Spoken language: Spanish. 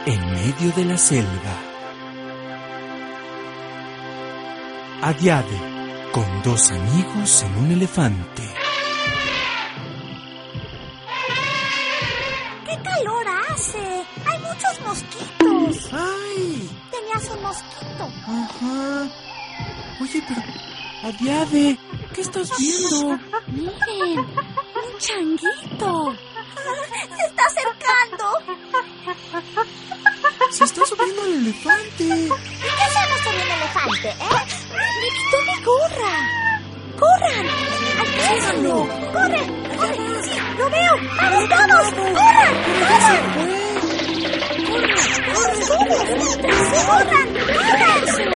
en medio de la selva. Adiade, con dos amigos en un elefante. ¡Qué calor hace! ¡Hay muchos mosquitos! ¡Ay! Tenías un mosquito. Ajá. Oye, pero... Adiade, ¿qué estás viendo? Miren, un changuito. Se está acercando. Se está subiendo al elefante. ¿Y qué hacemos con un elefante, Me quitó mi gorra. ¡Corran! ¡Alcánzalo! ¡Corre! ¡Corre! ¡Sí, lo veo! ¡Vamos, vamos! ¡Corran! ¡Corran! ¡Corran! ¡Corran! ¡Corran! ¡Corran!